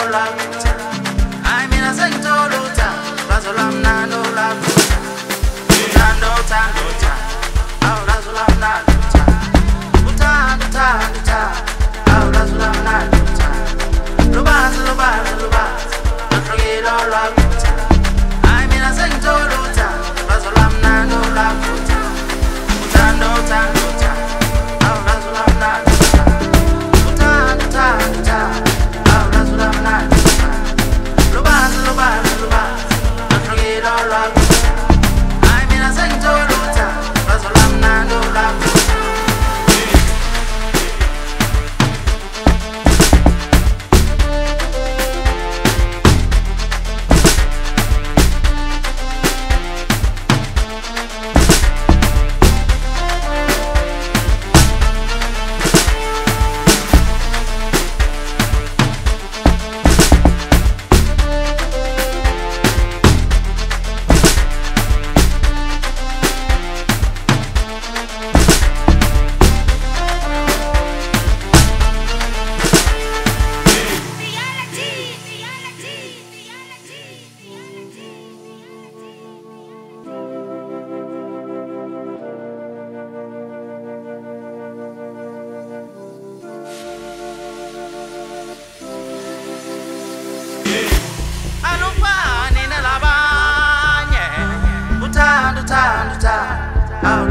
lwakuta I mina sengithola uthando lwazo lwamnandi olwakuta uthando uthando uthando awu lwazo lwamnandi uthando uthando uthando awu lwazo lwamnandi uthando lubanzi lubanzi lubanzi luhlukile olwakuta I mina sengithola uthando lwazo lwamnandi olwakuta uthando uthando uthando awu lwazo lwamnandi uthando uthando uthando awu lwazo lwamnandi lubanzi lubanzi lubanzi luhlukile olwakuta I mina sengithola uthando lwazo lwamnandi olwakuta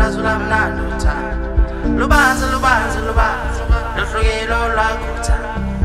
lubanzi lubanzi lubanzi luhlukile olwakuta